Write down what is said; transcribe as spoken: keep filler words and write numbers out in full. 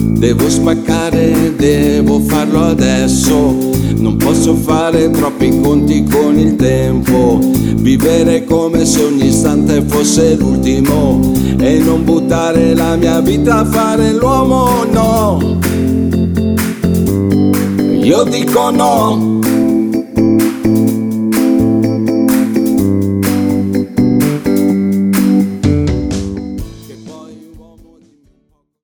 Devo spaccare, devo farlo adesso. Non posso fare troppi conti con il tempo. Vivere come se ogni istante fosse l'ultimo e non buttare la mia vita a fare l'uomo, no. Io dico no.